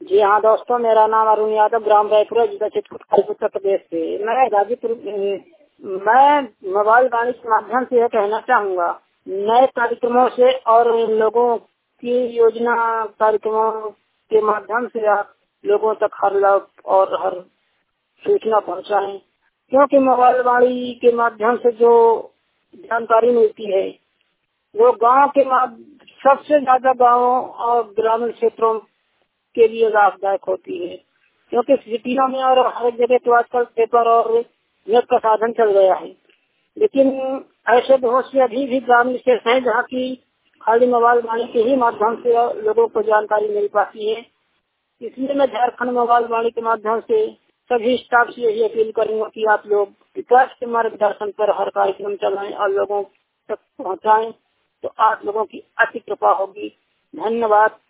जी हाँ दोस्तों, मेरा नाम अरुण यादव, ग्राम रायपुर, जिला चित्रकूट, उत्तर प्रदेश से। मैं गाजीपुर मैं मोबाइल वाणी के माध्यम से यह कहना चाहूँगा, नए कार्यक्रमों से और लोगों की योजना कार्यक्रमों के माध्यम से आप लोगों तक हर लाभ और हर सूचना पहुँचाएं, क्योंकि मोबाइल वाणी के माध्यम से जो जानकारी मिलती है वो गांव के सबसे ज्यादा गांवों और ग्रामीण क्षेत्रों के लिए लाभदायक होती है, क्योंकि सिटियों में और हर जगह तो आजकल पेपर और नेट का साधन चल गया है। लेकिन ऐसे बहुत से अभी भी ग्रामीण क्षेत्र हैं जहाँ की खाली मोबाइल वाणी के ही माध्यम से लोगों को जानकारी मिल पाती है। इसलिए मैं झारखंड मोबाइल वाणी के माध्यम से सभी स्टाफ से यही अपील करूंगा कि आप लोग विकास के मार्गदर्शन पर हर कार्यक्रम चलाएं और लोगों तक पहुँचाएं, तो आप लोगों की अति कृपा होगी। धन्यवाद।